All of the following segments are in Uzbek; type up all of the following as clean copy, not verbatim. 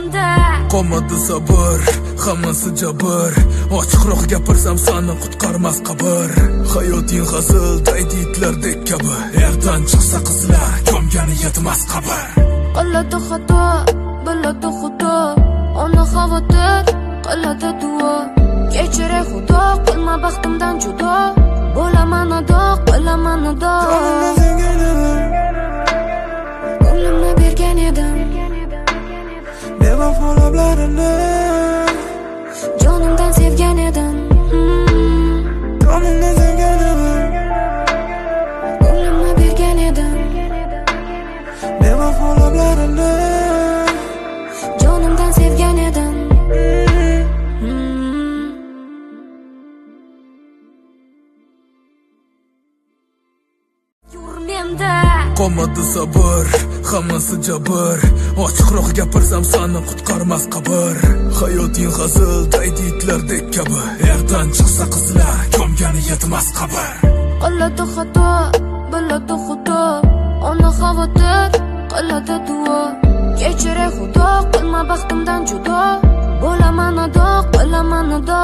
Qolmadi sabr, hammasi jabr. Ochiqroq gapirsam seni qutqarmas qabr. Hayoting hazil, daydi itlardek kabi. Erdan chiqsa qizlar, ko'mgani yetmas qabr. Qiladi xato, biladi xudo. Ona xavotir, qiladi duo. Kechiray xudo, qilma baxtimdan judo. Bo'laman ado, qilaman ado. Ko'nglimni bergan edim, bevafo lablarini jonimdan sevgan edim. Ko'nglimni sevgan edim, Ko'nglimni bergan edim, bevafo lablarini jonimdan sevgan edim. Qolmadi sabr, hammasi jabr. Ochiqroq gapirsam seni qutqarmas qabr. Hayoting hazil, daydi itlardek kabi. Erdan chiqsa qizlar, ko'mgani yetmas qabr. Qiladi xato, biladi xudo. Ona xavotir, qiladi duo. Kechiray xudo, qilma baxtimdan judo. Bo'laman ado, qilaman ado.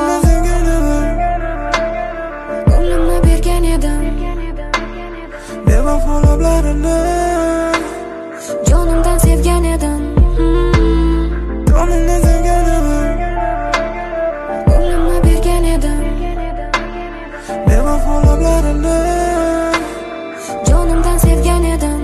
Ko'nglimni bergan edim, bevafo lablarini jonimdan sevgan edim. Ko'nglimni sevgan edim, Ko'nglimni bergan edim, bevafo lablarini jonimdan sevgan edim.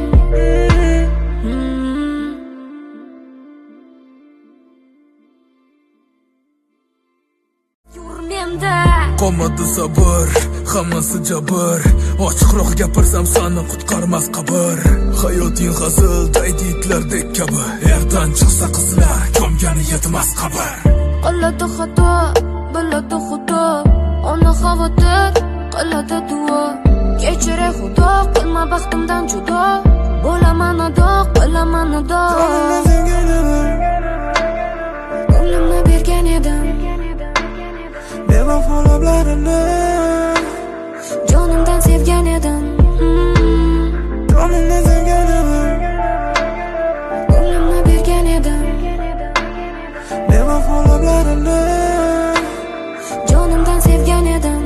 Qolmadi sabr, hammasi jabr. Ochiqroq gapirsam seni qutqarmas qabr. Hayoting hazil, daydi itlardek kabi. Erdan chiqsa qizlar, ko'mgani yetmas qabr. Qiladi xato, biladi xudo. Ona xavotir, qiladi duo. Kechiray xudo, qilma baxtimdan judo. Bo'laman ado, qilaman ado. Ko'nglimni bergan edim, bevafo lablarini jonimdan sevgan edim. Ko'nglimni sevgan edim, Ko'nglimni bergan edim, bevafo lablarini jonimdan sevgan edim.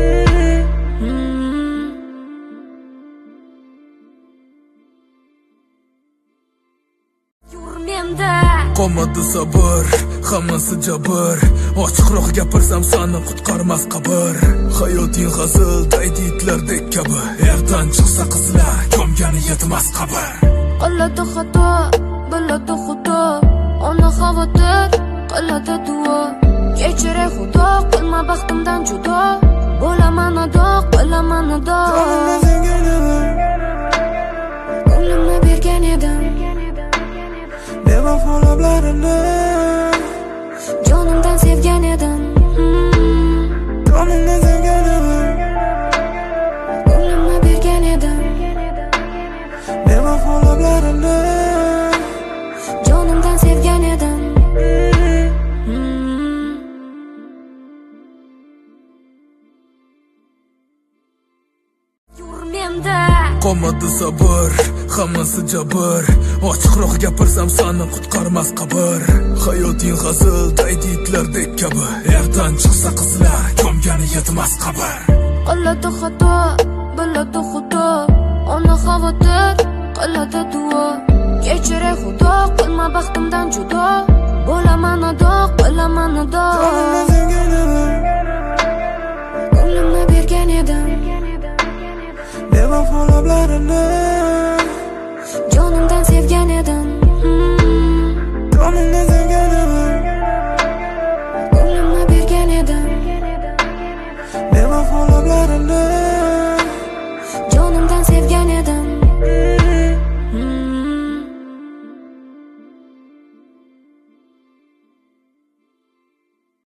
Qolmadi sabr, hammasi jabr. Ochiqroq gapirsam seni qutqarmas qabr. Hayoting hazil, daydi itlardek kabi. Erdan chiqsa qizlar, ko'mgani yetmas qabr. Qiladi xato, biladi xudo. Ona xavotir, qiladi duo. Kechiray xudo, qilma baxtimdan judo. Bo'laman ado, qilaman ado. Ko'nglimni bergan edim, bevafo lablarini jonimdan sevgan edim. Ko'nglimni sevgan edim, Ko'nglimni bergan edim, bevafo lablarini jonimdan sevgan edim. Qolmadi sabr, hammasi jabr. Ochiqroq gapirsam seni qutqarmas qabr. Hayoting hazil, daydi itlardek kabi. Erdan chiqsa qizlar, ko'mgani yetmas qabr. Qiladi xato, biladi xudo. Ona xavotir, qiladi duo. Kechiray xudo, qilma baxtimdan judo. Bo'laman ado, qilaman ado. Ko'nglimni bergan edim, bevafo lablarini jonimdan sevgan edim. Ko'nglimni sevgan edim,